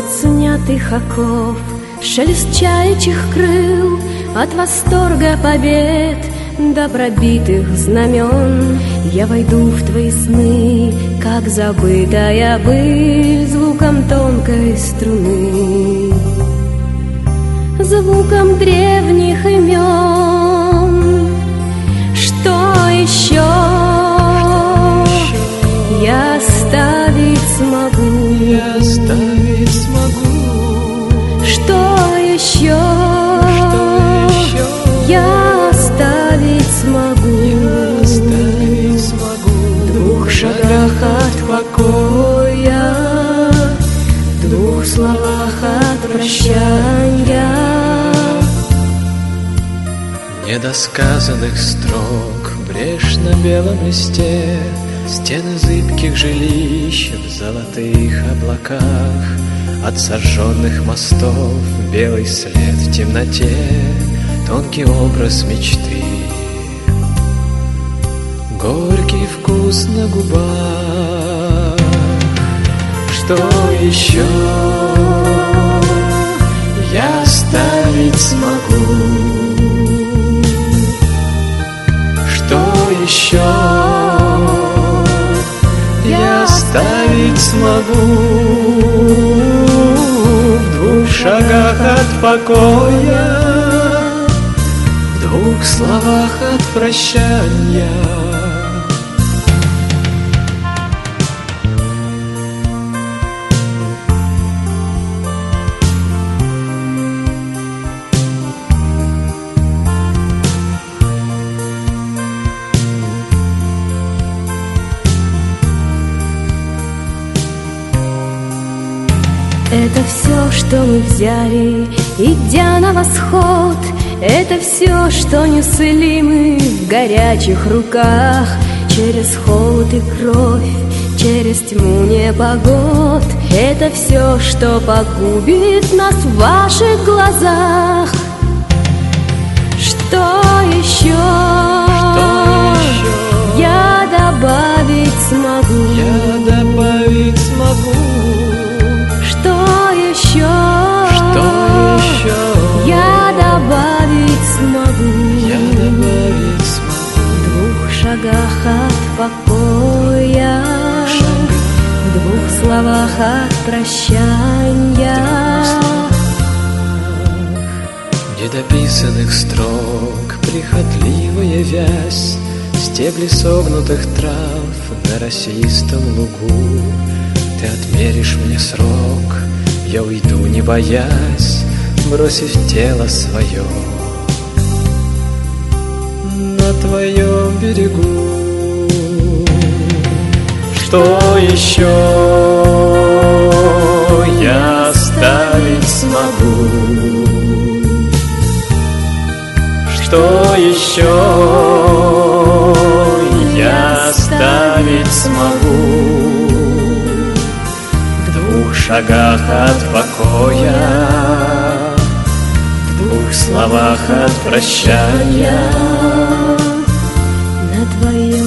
снятых оков, шелест чаячьих крыл, от восторга побед до пробитых знамен. Я войду в твои сны, как забытая быль, звуком тонкой струны, звуком древних имен. Что еще я оставить смогу? Что еще я оставить смогу? В 2 шагах от покоя, в 2 словах от прощанья. Недосказанных строк, брешь на белом листе, стены зыбких жилищ в золотых облаках, от сожженных мостов белый след в темноте, тонкий образ мечты, горький вкус на губах. Что еще я оставить смогу? Что еще я оставить смогу? В 2 шагах от покоя, в 2 словах от прощания. Это все, что мы взяли, идя на восход. Это все, что несли мы в горячих руках. Через холод и кровь, через тьму непогод. Это все, что погубит нас в ваших глазах. Что еще я добавить смогу? Что еще я добавить смогу? В 2 шагах от покоя, в 2 словах от прощанья. Недописанных строк, прихотливая вязь, стебли согнутых трав на росистом лугу. Ты отмеришь мне срок, я уйду, не боясь, бросив тело свое на твоем берегу. Что еще я оставить смогу? Что еще я оставить смогу? В 2 шагах от покоя, в 2 словах от прощания. На твоем